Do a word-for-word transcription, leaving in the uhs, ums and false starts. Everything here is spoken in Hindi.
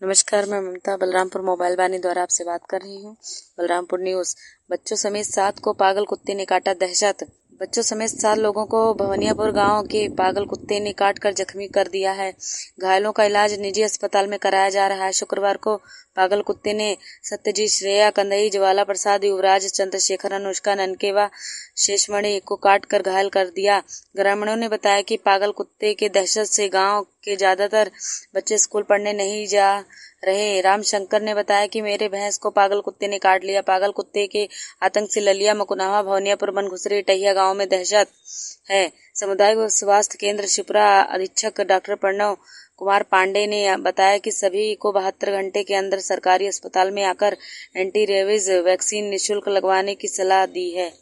नमस्कार, मैं ममता बलरामपुर मोबाइल वानी द्वारा आपसे बात कर रही हूँ। बलरामपुर न्यूज। बच्चों समेत सात को पागल कुत्ते ने काटा, दहशत। बच्चों समेत सात लोगों को भवनियापुर गांव के पागल कुत्ते ने काट कर जख्मी कर दिया है। घायलों का इलाज निजी अस्पताल में कराया जा रहा है। शुक्रवार को पागल कुत्ते ने सत्यजीत, श्रेया, कंदई, ज्वाला प्रसाद, युवराज, चंद्रशेखर, अनुष्का, ननकेवा, शेषमणि को काट कर घायल कर दिया। ग्रामीणों ने बताया कि पागल कुत्ते के दहशत से गांव के ज्यादातर बच्चे स्कूल पढ़ने नहीं जा रहे। रामशंकर ने बताया कि मेरे भैंस को पागल कुत्ते ने काट लिया। पागल कुत्ते के आतंक से ललिया, मकुनावा, भवनियापुर, बनघुसरी, टहिया गांव में दहशत है। सामुदायिक स्वास्थ्य केंद्र शिप्रा अधीक्षक डॉक्टर प्रणव कुमार पांडे ने बताया कि सभी को बहत्तर घंटे के अंदर सरकारी अस्पताल में आकर एंटी रेबीज वैक्सीन निःशुल्क लगवाने की सलाह दी है।